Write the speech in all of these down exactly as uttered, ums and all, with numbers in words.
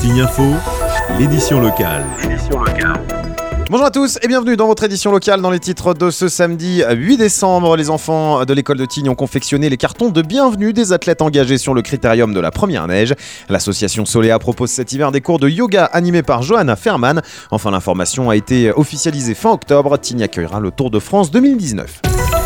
Tignes Info, l'édition locale. Bonjour à tous et bienvenue dans votre édition locale. Dans les titres de ce samedi huit décembre, les enfants de l'école de Tignes ont confectionné les cartons de bienvenue des athlètes engagés sur le critérium de la première neige. L'association Solea propose cet hiver des cours de yoga animés par Johanna Ferman. Enfin, l'information a été officialisée fin octobre. Tignes accueillera le Tour de France deux mille dix-neuf.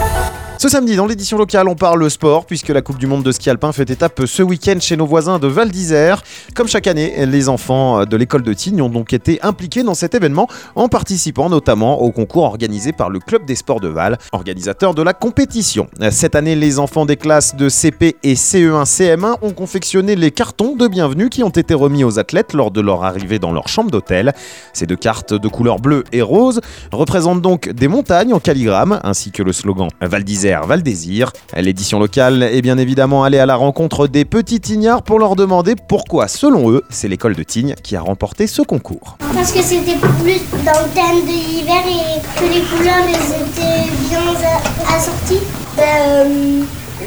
Ce samedi, dans l'édition locale, on parle sport puisque la Coupe du Monde de ski alpin fait étape ce week-end chez nos voisins de Val d'Isère. Comme chaque année, les enfants de l'école de Tignes ont donc été impliqués dans cet événement en participant notamment au concours organisé par le Club des Sports de Val, organisateur de la compétition. Cette année, les enfants des classes de C P et C E un C M un ont confectionné les cartons de bienvenue qui ont été remis aux athlètes lors de leur arrivée dans leur chambre d'hôtel. Ces deux cartes de couleur bleue et rose représentent donc des montagnes en calligramme ainsi que le slogan Val d'Isère Val Désir. L'édition locale est bien évidemment allée à la rencontre des petits Tignards pour leur demander pourquoi, selon eux, c'est l'école de Tignes qui a remporté ce concours. Parce que c'était plus dans le thème de l'hiver et que les couleurs elles étaient bien assorties. Ben, euh,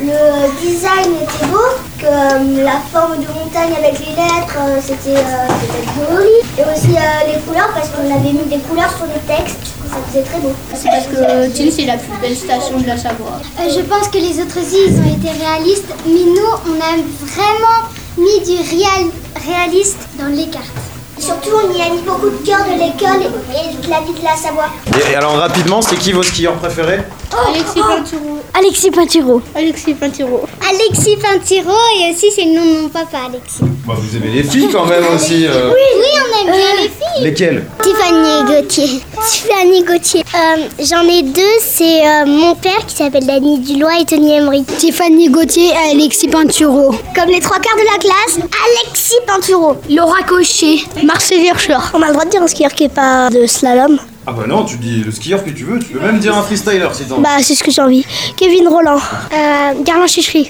le design était beau, que euh, la forme de montagne avec les lettres, euh, c'était euh, peut-être joli. Et aussi euh, les couleurs, parce qu'on avait mis des couleurs sur les textes. Ça faisait très beau. C'est parce que Tignes, c'est la plus belle station de la Savoie. Euh, je pense que les autres aussi, ils ont été réalistes, mais nous, on a vraiment mis du réal, réaliste dans les cartes. Surtout, on y a mis beaucoup de cœur de l'école et de la vie de la Savoie. Et alors rapidement, c'est qui vos skieurs préférés ? Oh, Alexis Pinturo. Alexis Pinturo. Alexis Pinturo. Alexis Pinturo et aussi c'est le nom de mon papa, Alexis. Bah, vous aimez les filles quand même aussi euh... Oui, oui, on aime bien les filles. Lesquelles ? Tiffany Gauthier. Tiffany Gauthier. Euh, j'en ai deux, c'est euh, mon père qui s'appelle Dany Dulois et Tony Emery. Tiffany Gauthier et Alexis Pinturo. Comme les trois quarts de la classe, Alexis Pinturo. Laura Cochet. Marcel Hirscher. On a le droit de dire un skieur qui n'est pas de slalom. Ah bah non, tu dis le skieur que tu veux, tu peux même dire un freestyler si t'en. Bah c'est ce que j'ai envie. Kevin Roland. Euh, Garland Chichery.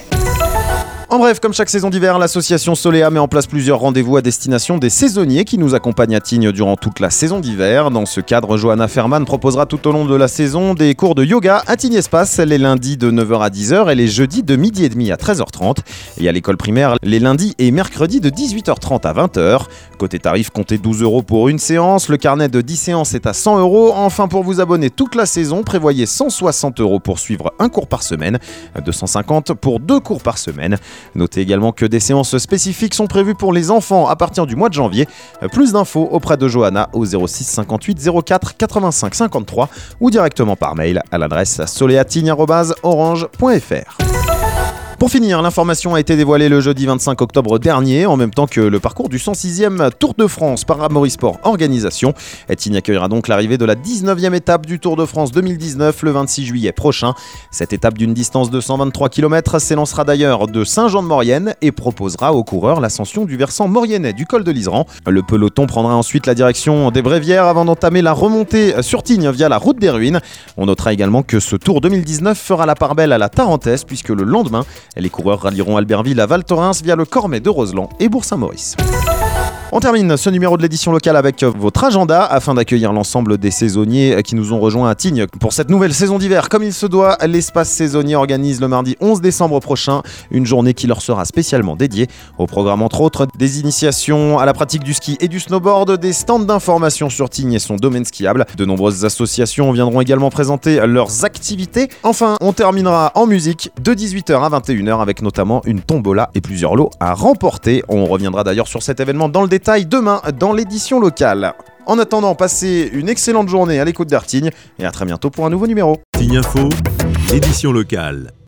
En bref, comme chaque saison d'hiver, l'association Solea met en place plusieurs rendez-vous à destination des saisonniers qui nous accompagnent à Tignes durant toute la saison d'hiver. Dans ce cadre, Johanna Ferman proposera tout au long de la saison des cours de yoga à Tignes Espace les lundis de neuf heures à dix heures et les jeudis de midi et demi à treize heures trente. Et à l'école primaire, les lundis et mercredis de dix-huit heures trente à vingt heures. Côté tarif, comptez douze euros pour une séance. Le carnet de dix séances est à cent euros. Enfin, pour vous abonner toute la saison, prévoyez cent soixante euros pour suivre un cours par semaine, deux cent cinquante pour deux cours par semaine. Notez également que des séances spécifiques sont prévues pour les enfants à partir du mois de janvier. Plus d'infos auprès de Johanna au zéro six cinquante-huit zéro quatre quatre-vingt-cinq cinquante-trois ou directement par mail à l'adresse soleatignes arobase orange point f r. Pour finir, l'information a été dévoilée le jeudi vingt-cinq octobre dernier, en même temps que le parcours du cent sixième Tour de France par Amaury Sport Organisation. Tignes accueillera donc l'arrivée de la dix-neuvième étape du Tour de France deux mille dix-neuf le vingt-six juillet prochain. Cette étape d'une distance de cent vingt-trois kilomètres s'élancera d'ailleurs de Saint-Jean-de-Maurienne et proposera aux coureurs l'ascension du versant mauriennais du col de l'Iseran. Le peloton prendra ensuite la direction des Brévières avant d'entamer la remontée sur Tignes via la route des Ruines. On notera également que ce Tour deux mille dix-neuf fera la part belle à la Tarentaise puisque le lendemain, les coureurs rallieront Albertville à Val Thorens via le Cormet de Roseland et Bourg-Saint-Maurice. On termine ce numéro de l'édition locale avec votre agenda afin d'accueillir l'ensemble des saisonniers qui nous ont rejoints à Tignes pour cette nouvelle saison d'hiver. Comme il se doit, l'espace saisonnier organise le mardi onze décembre prochain une journée qui leur sera spécialement dédiée. Au programme entre autres des initiations à la pratique du ski et du snowboard, des stands d'information sur Tignes et son domaine skiable. De nombreuses associations viendront également présenter leurs activités. Enfin, on terminera en musique de dix-huit heures à vingt et une heures avec notamment une tombola et plusieurs lots à remporter. On reviendra d'ailleurs sur cet événement dans le détail demain dans l'édition locale. En attendant, passez une excellente journée à l'écoute d'Artignes et à très bientôt pour un nouveau numéro. Tignes Info, l'édition locale.